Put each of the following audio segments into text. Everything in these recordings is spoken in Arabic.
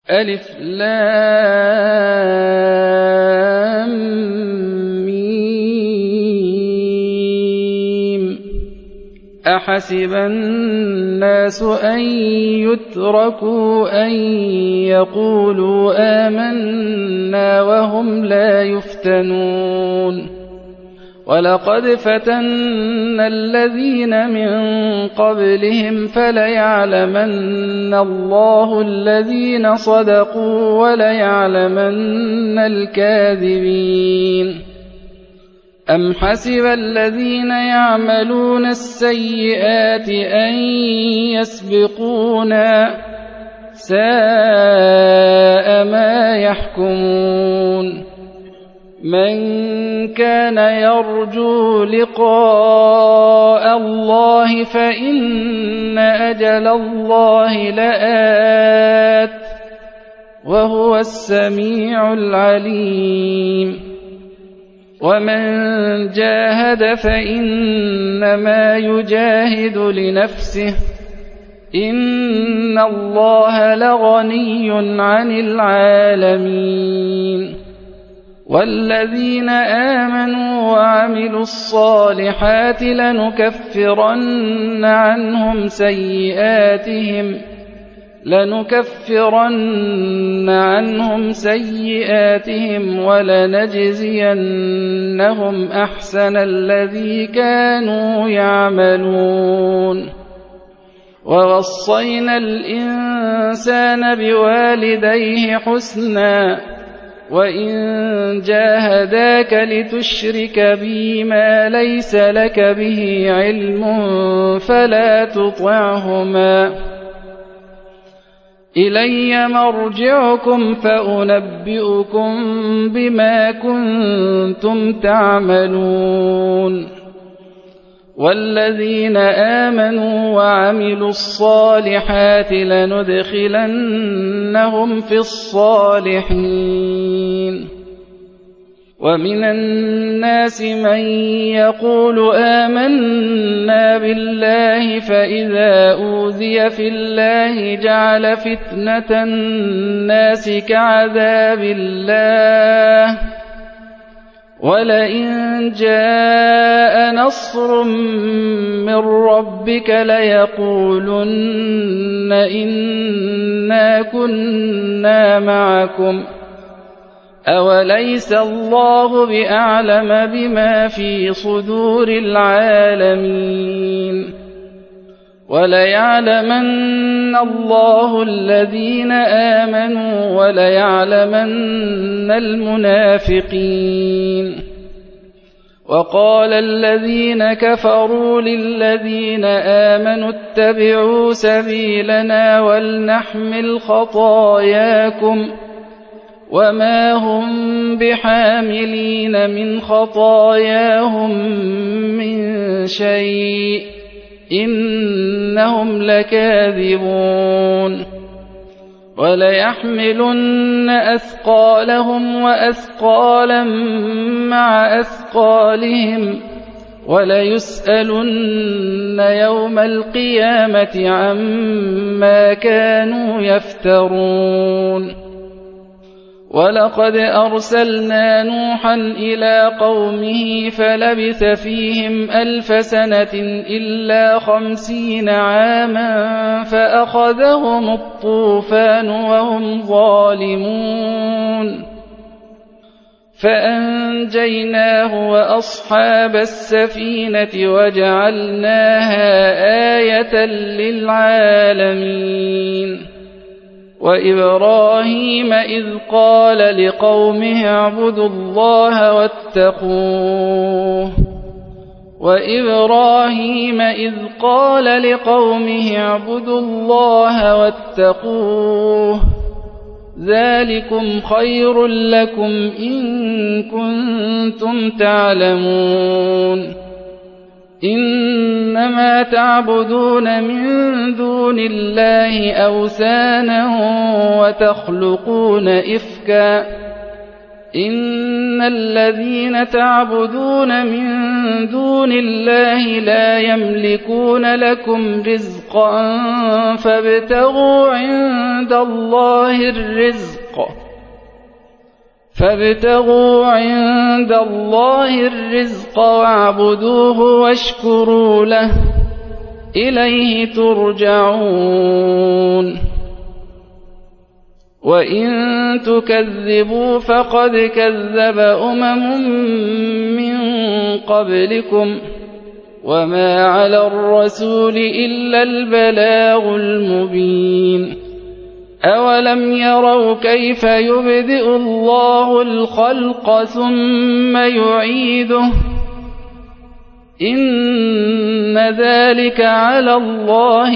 ألف لام ميم. أحسب الناس أن يتركوا أن يقولوا آمنا وهم لا يفتنون ولقد فتنا الذين من قبلهم فليعلمن الله الذين صدقوا وليعلمن الكاذبين. أم حسب الذين يعملون السيئات أن يسبقونا ساء ما يحكمون. من كان يرجو لقاء الله فإن أجل الله لآت وهو السميع العليم. ومن جاهد فإنما يجاهد لنفسه إن الله لغني عن العالمين. والذين آمنوا وعملوا الصالحات لنكفرن عنهم سيئاتهم ولنجزينهم أحسن الذي كانوا يعملون. ووصينا الإنسان بوالديه حسنا وإن جاهداك لتشرك بي ما ليس لك به علم فلا تطعهما إلي مرجعكم فأنبئكم بما كنتم تعملون. والذين آمنوا وعملوا الصالحات لندخلنهم في الصالحين. ومن الناس من يقول آمنا بالله فإذا أوذي في الله جعل فتنة الناس كعذاب الله ولئن جاء نصر من ربك ليقولن إنا كنا معكم أوليس الله بأعلم بما في صدور العالمين. وليعلمن الله الذين آمنوا وليعلمن المنافقين. وقال الذين كفروا للذين آمنوا اتبعوا سبيلنا ولنحمل خطاياكم وما هم بحاملين من خطاياهم من شيء إنهم لكاذبون. وليحملن أثقالهم وأثقالا مع أثقالهم وليسألن يوم القيامة عما كانوا يفترون. ولقد أرسلنا نوحا إلى قومه فلبث فيهم 1000 سنة إلا 50 عاما فأخذهم الطوفان وهم ظالمون فأنجيناه وأصحاب السفينة وجعلناها آية للعالمين. وإبراهيم إذ قال لقومه اعبدوا الله واتقوه ذلكم خير لكم إن كنتم تعلمون. إنما تعبدون من دون الله أوثانا وتخلقون إفكا إن الذين تعبدون من دون الله لا يملكون لكم رزقا فابتغوا عند الله الرزق واعبدوه واشكروا له إليه ترجعون وإن تكذبوا فقد كذب من قبلكم وما على الرسول إلا البلاغ المبين أولم يروا كيف يبدئ الله الخلق ثم يعيده إن ذلك على الله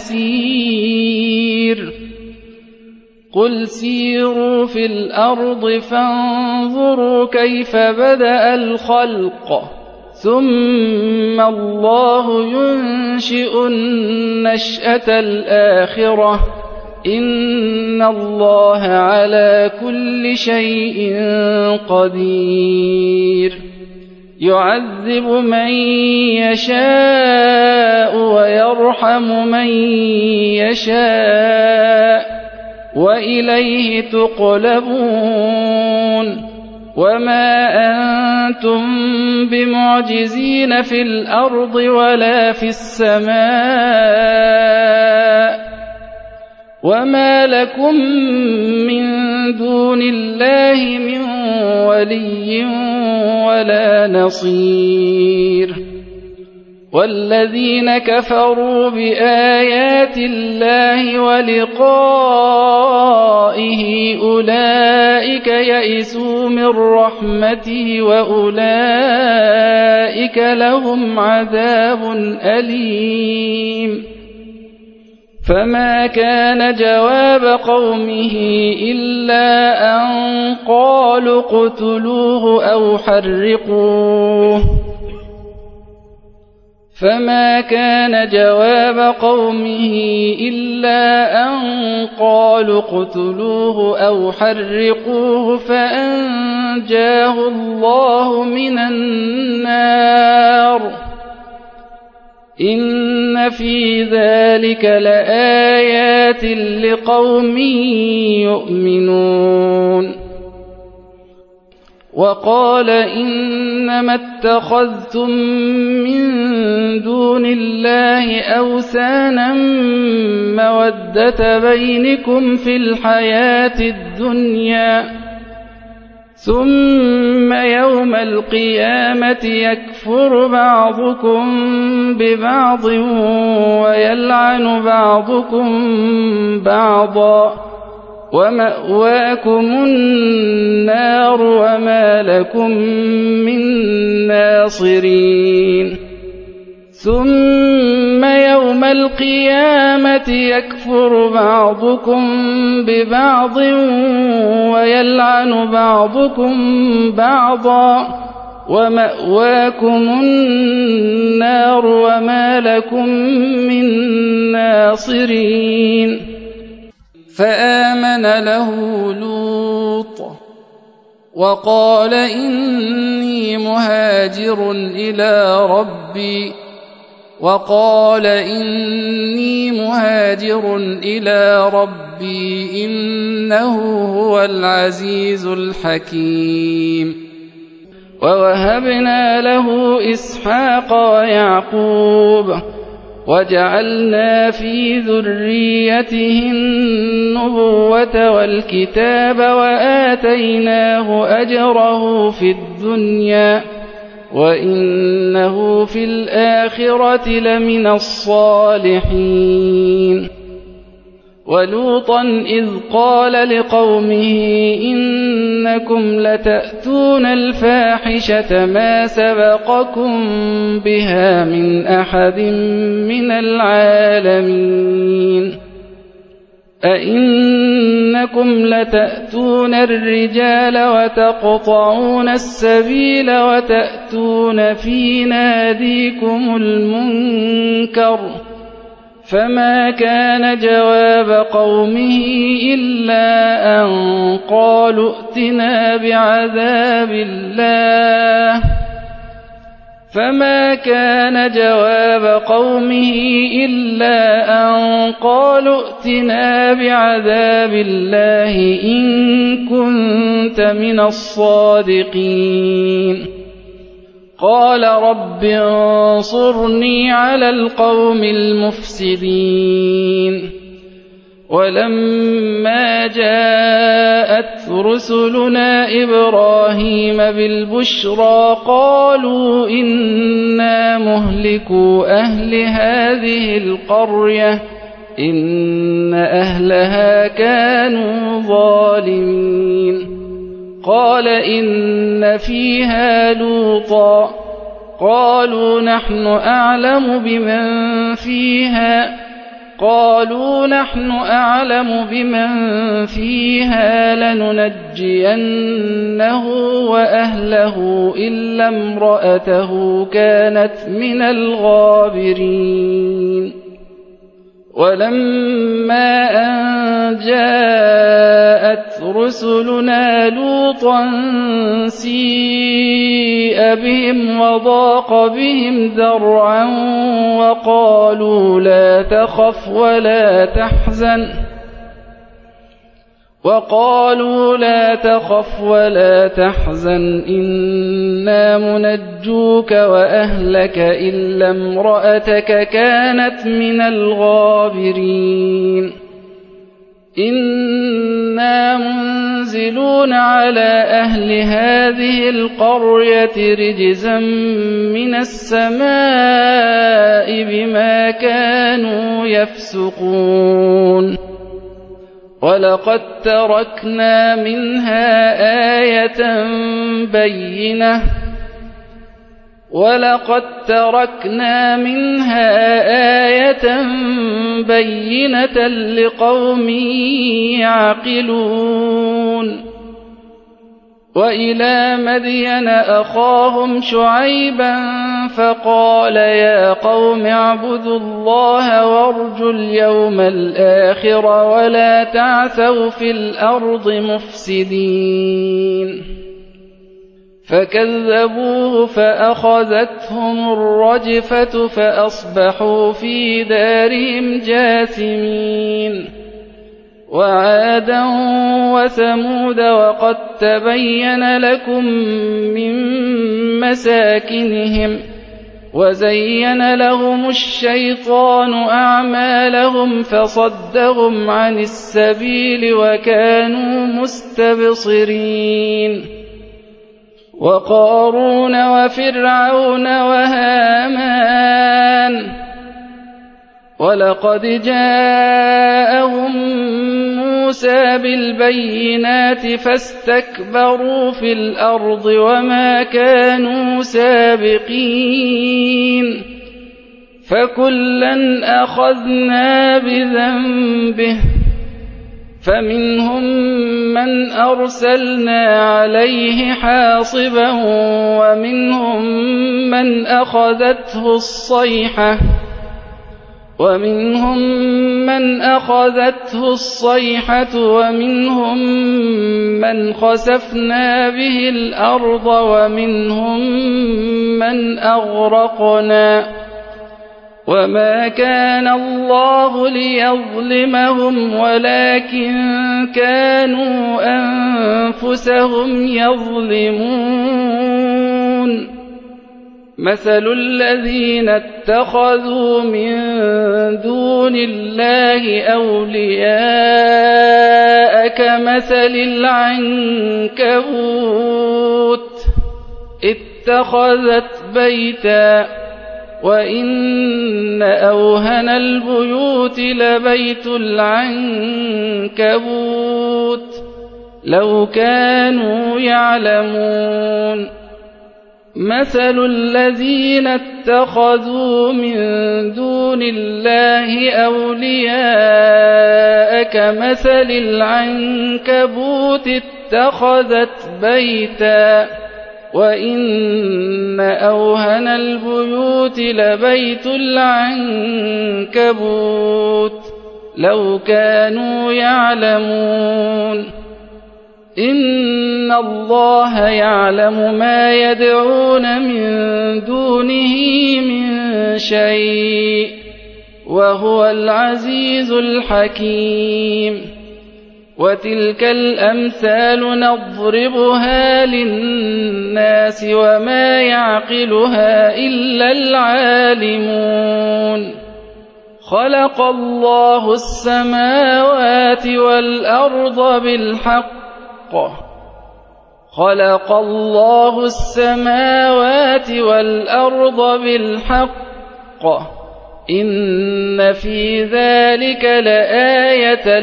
يسير قل سيروا في الأرض فانظروا كيف بدأ الخلق ثم الله ينشئ النشأة الآخرة إن الله على كل شيء قدير يعذب من يشاء ويرحم من يشاء وإليه تقلبون وما أنتم بمعجزين في الأرض ولا في السماء وما لكم من دون الله من ولي ولا نصير والذين كفروا بآيات الله ولقائه أولئك يئسوا من رحمته وأولئك لهم عذاب أليم فما كان جواب قومه إلا أن قالوا اقتلوه أو حرقوه فأنجاه الله من النار إن في ذلك لآيات لقوم يؤمنون وقال إنما اتخذتم من دون الله أوثانا مودة بينكم في الحياة الدنيا ثم يوم القيامة يكفر بعضكم ببعض ويلعن بعضكم بعضا ومأواكم النار وما لكم من ناصرين ثم يوم القيامة يكفر بعضكم ببعض ويلعن بعضكم بعضا ومأواكم النار وما لكم من ناصرين فآمن له لوط وقال إني مهاجر إلى ربي إنه هو العزيز الحكيم ووهبنا له إسحاق ويعقوب وجعلنا في ذريته النبوة والكتاب وآتيناه أجره في الدنيا وإنه في الآخرة لمن الصالحين ولوطا إذ قال لقومه إنكم لتأتون الفاحشة ما سبقكم بها من أحد من العالمين أئنكم لتأتون الرجال وتقطعون السبيل وتأتون في ناديكم المنكر فما كان جواب قومه إلا أن قالوا ائتنا بعذاب الله. فما كان جواب قومه إلا أن قالوا ائتنا بعذاب الله إن كنت من الصادقين. قال رب انصرني على القوم المفسدين. ولما جاءت رسلنا إبراهيم بالبشرى قالوا إنا مهلكو أهل هذه القرية إن أهلها كانوا ظالمين. قال إن فيها لوطا قالوا نحن أعلم بمن فيها لننجينه وأهله إلا امرأته كانت من الغابرين. ولما أن جاءت رسلنا لوطا سيء بهم وضاق بهم ذرعا وقالوا لا تخف ولا تحزن إنا منجوك وأهلك إلا امرأتك كانت من الغابرين. إنا منزلون على أهل هذه القرية رجزا من السماء بما كانوا يفسقون. ولقد تركنا منها آية بينة لقوم يعقلون. وإلى مدين أخاهم شعيبا فقال يا قوم اعبدوا الله وارجوا اليوم الآخر ولا تعثوا في الأرض مفسدين. فكذبوه فأخذتهم الرجفة فأصبحوا في دارهم جاثمين. وعادا وثمود وقد تبين لكم من مساكنهم وزين لهم الشيطان أعمالهم فصدهم عن السبيل وكانوا مستبصرين. وقارون وفرعون وهامان ولقد جاءهم موسى بالبينات فاستكبروا في الأرض وما كانوا سابقين. فكلا أخذنا بذنبه فمنهم من أرسلنا عليه حاصبا ومنهم من أخذته الصيحة ومنهم من خسفنا به الأرض ومنهم من أغرقنا. وما كان الله ليظلمهم ولكن كانوا أنفسهم يظلمون. مثل الذين اتخذوا من دون الله أولياء كمثل العنكبوت اتخذت بيتا وإن أوهن البيوت لبيت العنكبوت لو كانوا يعلمون. مثل الذين اتخذوا من دون الله أولياء كمثل العنكبوت اتخذت بيتا وإن أوهن البيوت لبيت العنكبوت لو كانوا يعلمون. إن الله يعلم ما يدعون من دونه من شيء وهو العزيز الحكيم وتلك الأمثال نضربها للناس وما يعقلها إلا العالمون خلق الله السماوات والأرض بالحق إن في ذلك لآية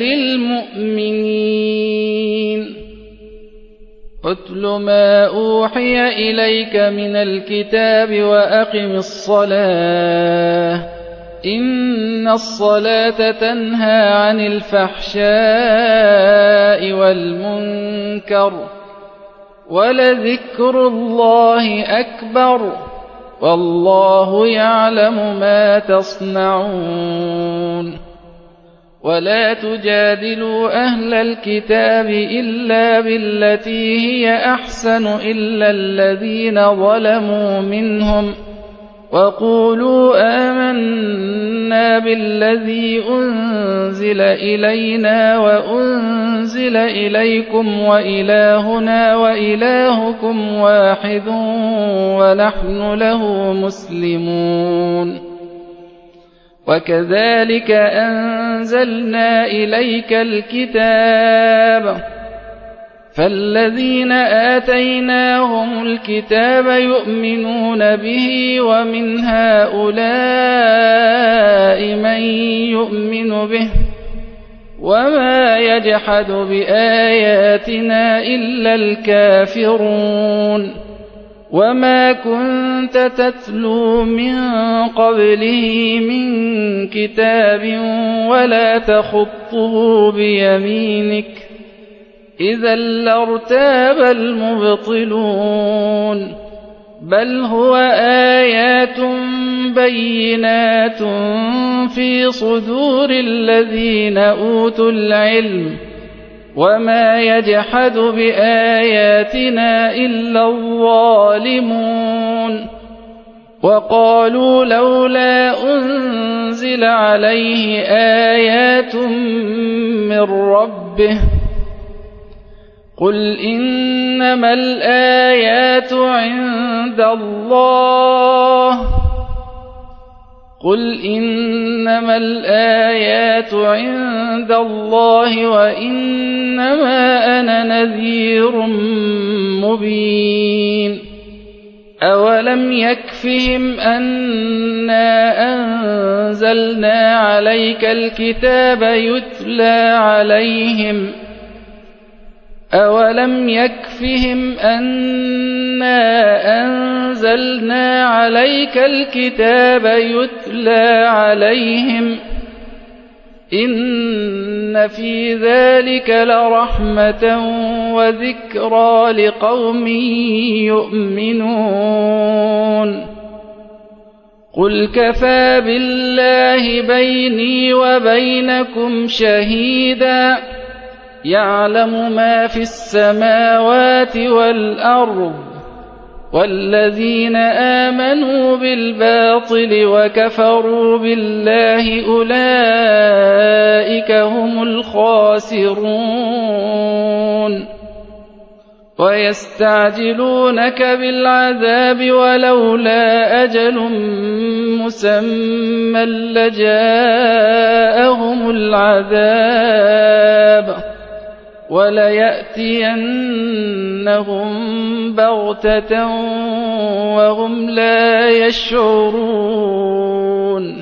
للمؤمنين أتل ما أوحي إليك من الكتاب وأقم الصلاة إن الصلاة تنهى عن الفحشاء والمنكر ولذكر الله أكبر والله يعلم ما تصنعون ولا تجادلوا أهل الكتاب إلا بالتي هي أحسن إلا الذين ظلموا منهم وقولوا آمنا بالذي أنزل إلينا وأنزل إليكم وإلهنا وإلهكم واحد ونحن له مسلمون وكذلك أنزلنا إليك الكتاب فالذين آتيناهم الكتاب يؤمنون به ومن هؤلاء من يؤمن به وما يجحد بآياتنا إلا الكافرون وما كنت تتلو من قبله من كتاب ولا تخطه بيمينك إذا لارتاب المبطلون بل هو آيات بينات في صدور الذين أوتوا العلم وما يجحد بآياتنا إلا الظالمون وقالوا لولا أنزل عليه آيات من ربه قل إنما الآيات عند الله وإنما أنا نذير مبين أولم يكفهم أنا أنزلنا عليك الكتاب يتلى عليهم إن في ذلك لرحمة وذكرى لقوم يؤمنون قل كفى بالله بيني وبينكم شهيدا يعلم ما في السماوات والأرض والذين آمنوا بالباطل وكفروا بالله أولئك هم الخاسرون ويستعجلونك بالعذاب ولولا أجل مسمى لجاءهم العذاب وليأتينهم بغتة وهم لا يشعرون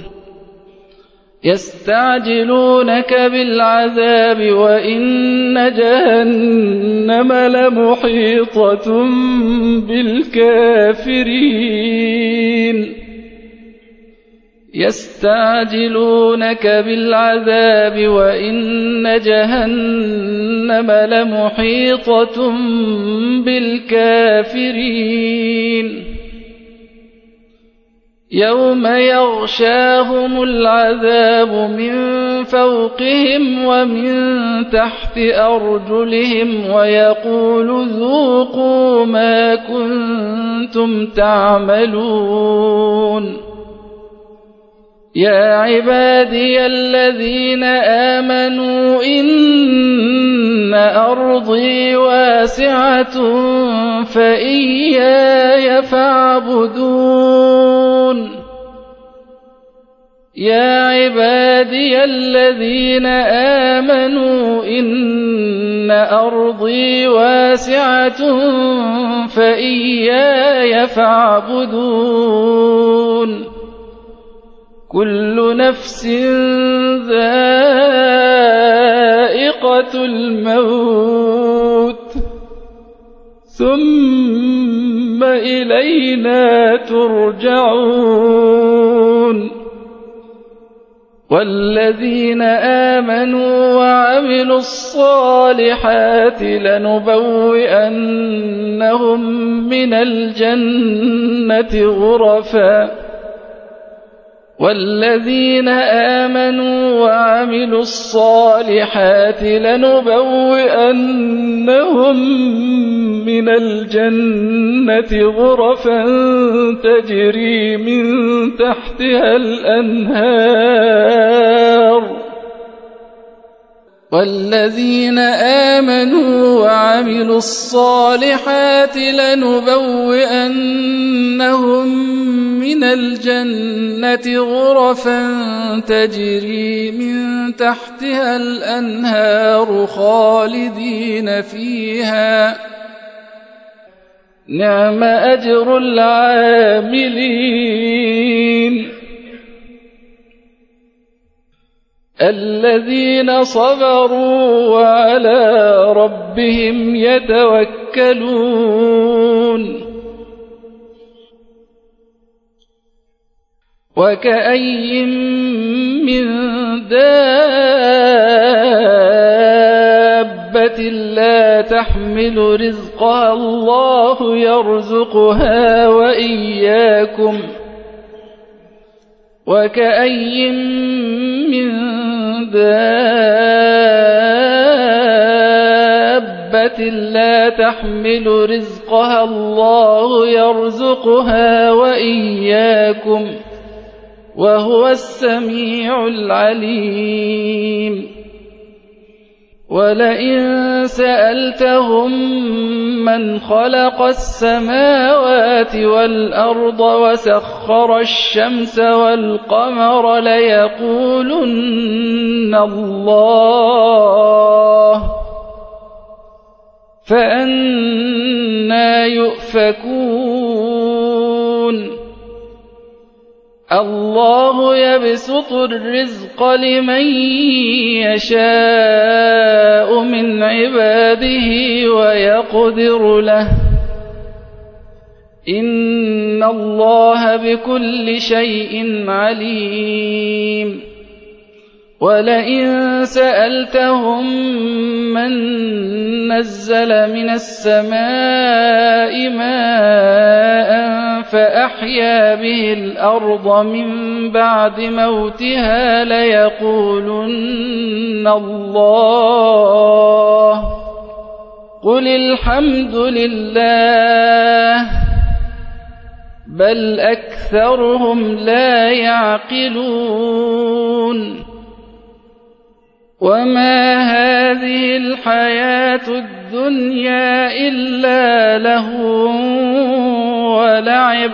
يستعجلونك بالعذاب وإن جهنم لمحيطة بالكافرين يستعجلونك بالعذاب وإن جهنم لمحيطة بالكافرين يوم يغشاهم العذاب من فوقهم ومن تحت أرجلهم ويقول ذوقوا ما كنتم تعملون يا عبادي الذين آمنوا إن أرضي واسعة فإياي فاعبدون يا عبادي الذين آمنوا إن أرضي واسعة فإياي فاعبدون كل نفس ذائقة الموت ثم إلينا ترجعون والذين آمنوا وعملوا الصالحات لنبوئنهم من الجنة غرفا والذين آمنوا وعملوا الصالحات لنبوئنهم من الجنة غرفا تجري من تحتها الأنهار والذين آمنوا وعملوا الصالحات لنبوئنهم من الجنة غرفا تجري من تحتها الأنهار خالدين فيها نعم أجر العاملين الذين صبروا وعلى ربهم يتوكلون وكأي من دابة لا تحمل رزقها الله يرزقها وإياكم وكأي من دابة لا تحمل رزقها الله يرزقها وإياكم وهو السميع العليم ولئن سألتهم من خلق السماوات والأرض وسخر الشمس والقمر ليقولن الله فأنى يؤفكون الله يبسط الرزق لمن يشاء من عباده ويقدر له إن الله بكل شيء عليم ولئن سألتهم من نزل من السماء ماء فأحيا به الأرض من بعد موتها ليقولن الله قل الحمد لله بل أكثرهم لا يعقلون وما هذه الحياة الدنيا إلا لهو ولعب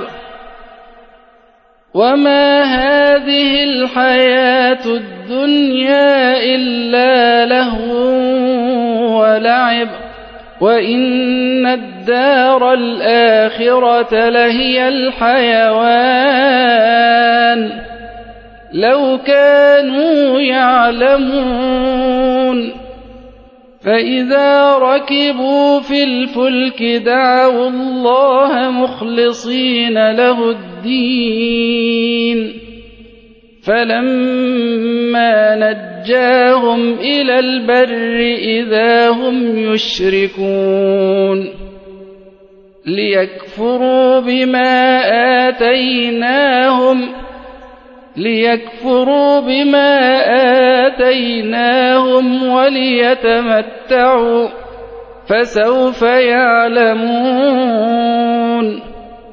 وما هذه الحياة الدنيا إلا لهو ولعب وإن الدار الآخرة لهي الحيوان لو كانوا يعلمون فإذا ركبوا في الفلك دعوا الله مخلصين له الدين فلما نجاهم إلى البر إذا هم يشركون ليكفروا بما آتيناهم ليكفروا بما آتيناهم وليتمتعوا فسوف يعلمون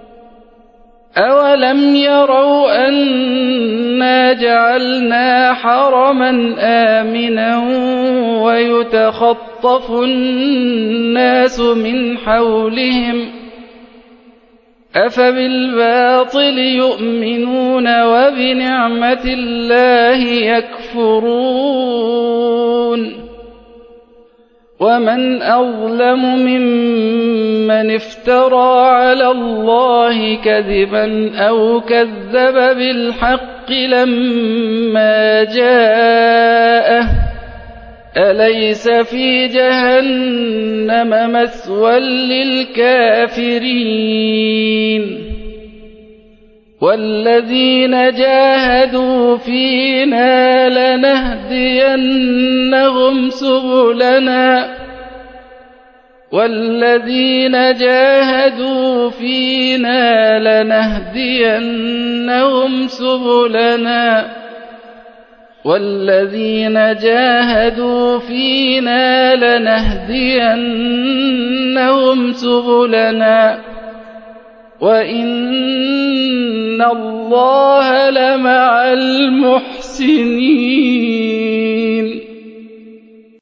أولم يروا أنا جعلنا حرما آمنا ويتخطف الناس من حولهم أفبالباطل يؤمنون وبنعمة الله يكفرون ومن أظلم ممن افترى على الله كذبا أو كذب بالحق لما جاءه أليس في جهنم مثوى للكافرين والذين جاهدوا فينا لنهدينهم سبلنا والذين جاهدوا فينا لنهدينهم سبلنا وإن الله لمع المحسنين.